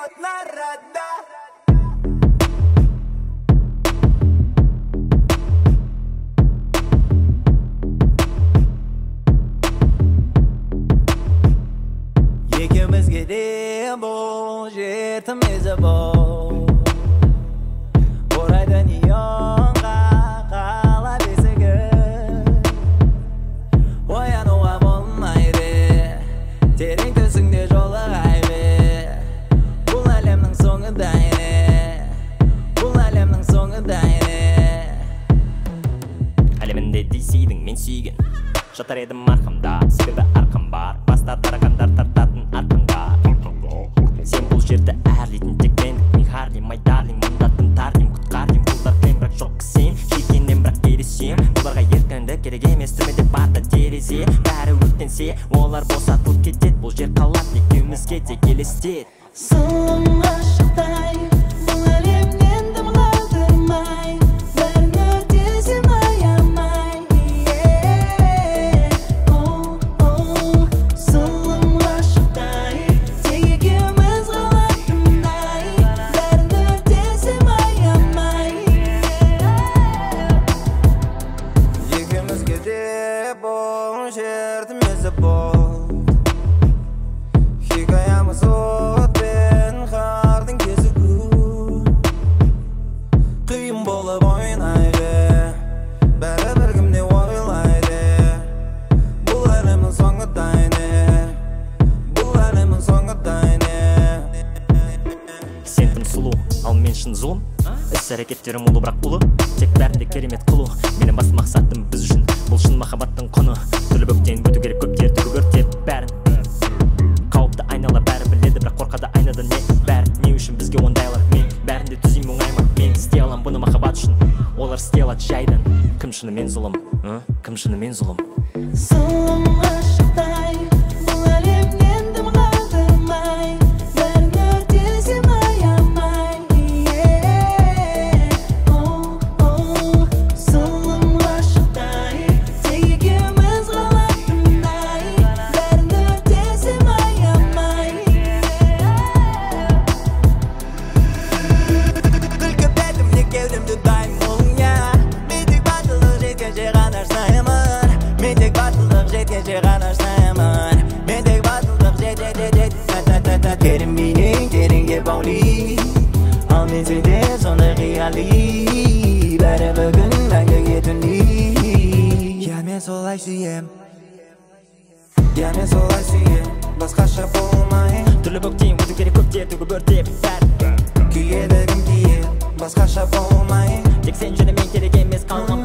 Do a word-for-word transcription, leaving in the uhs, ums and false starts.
народа. Ikimizga de bu jetimiz bor. Oraydan yonga qala besiga oyanuva bo'lmaydi. Terin ko'zingda jo'lag'aydi. Bu alamning so'ngidayni. Bu alamning so'ngidayni. Alaminde deysiyding men suygan. Shatar edim marhamda, sebebi arqam bar. Basta taraganдар tartатын arqanga. Sen бұл жерде әрлейтін тек мен. Мен харлим, my darling, мұндатын тарлим. Құтқарлим, бұлдар клем, бірақ жоқ сен. Шекеннен бірақ келесем. Бұларға еркінді керек емес, түрмеде барда терезе. Бәрі өртенсе, олар босатылып кетеді. Бұл жер қалады, екеумізге де елестет. Сұлым ғашықтай, бұл әлемнен дым қалдырмай. Бәрін өртесем аямай. Оу, оу, сұлым ғашықтай, тек екеуміз қалатындай. Бәрін өртесем аямай. Екеумізге де бұл жеріміз бол. Хикаямыз от пен қардың кезігу. Қиын болып ойнайды, бәрі бір кімде ойлайды. Бұл әлемнің соңындайны, бұл әлемнің соңындайны. Сен тым сұлу, ал мен шын зұлым. Іс-әрекеттерім ұлы бірақ ұлы. Тек бәрінде керемет қылу. Менің бас мақсатым біз үшін бұл шын махаббаттың құны. Түрлі бөктен өту керек көптер түгі өртеп бәрін. Қауіпті айнала бәрі біледі, бірақ қорқады айнадан не бәрі. Не үшін бізге ондайлар мен бәрінде түзейм оңаймын. Мен істей алам бұны махаббат үшін, олар істей алады жайдан. Кім шынымен зұлым, кім шынымен зұлым? Сұлым ғашықтай, бұл әлемнен дым қалдырмай. Бәрін өртесем аямай. Оу, оу, сұлым ғашықтай, тек екеуміз қалатындай. Бәрін өртесем аямай. Күлкі бәтімде кеудемді дайын мұңя. Мен тек батылдық жеткенше ғана шынаймын. Мен тек батылдық жеткенше ғана шынаймын. Мен тек батылдық жет-жет-жет-жет-жет-жет-жет. Керім бейнең тереңге баули. Ал мен сенде сондай қияли. Бәрі бүгін мәңгіге түнли. Я мен солай сүйем. Я мен солай сүйем. Басқаша болмай. Түрлі бөктен өту керек көптер түгі өртеп бәрі. Күйеді кім кие. Басқаша болмай. Тек сен жөні мен керек емес қалған